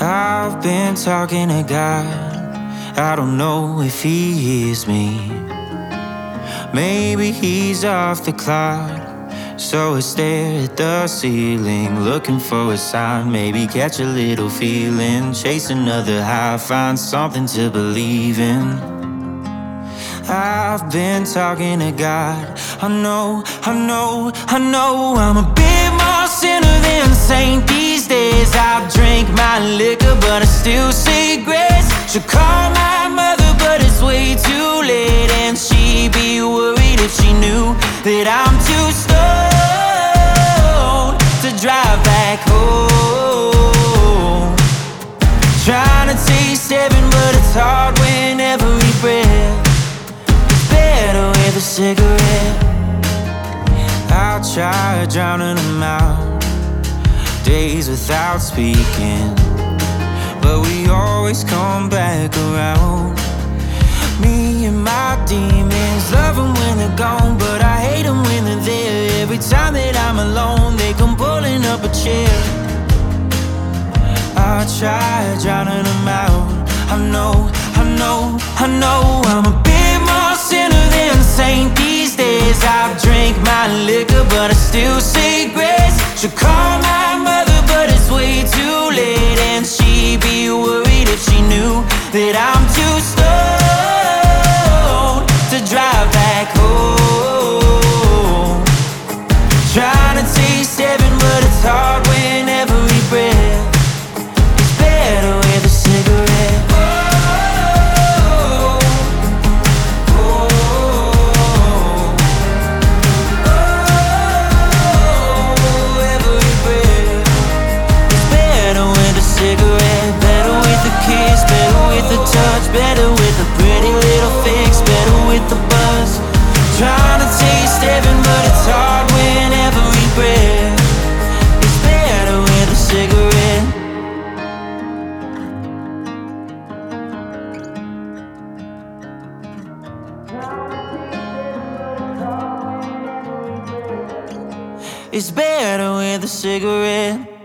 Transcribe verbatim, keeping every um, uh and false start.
I've been talking to God, I don't know if he hears me. Maybe he's off the clock, so I stare at the ceiling, looking for a sign, maybe catch a little feeling, chase another high, find something to believe in. I've been talking to God, I know, I know, I know I'm a bit more sinner than saint these days. I drink my liquor, but I still say grace. Should call my mother, but it's way too late, and she'd be worried if she knew that I'm too stoned to drive back home. Trying to taste heaven, but it's hard when every breath is better with a cigarette. I'll try drowning them out, days without speaking, but we always come back around. Me and my demons, love them when they're gone, but I hate them when they're there. Every time that I'm alone, they come pulling up a chair. I try drowning them out, I know, I know, I know I'm a bit more sinner than saint these days. I drink my liquor, but I still say grace. Should call my mother, but it's way too late, and she'd be worried if she knew that I'm too stoned to drive back home. Trying to taste heaven, but it's hard when every breath is better with a cigarette. Better with a pretty little fix, better with the buzz. Trying to taste heaven, but it's hard when every breath is better with a cigarette. It's better with a cigarette.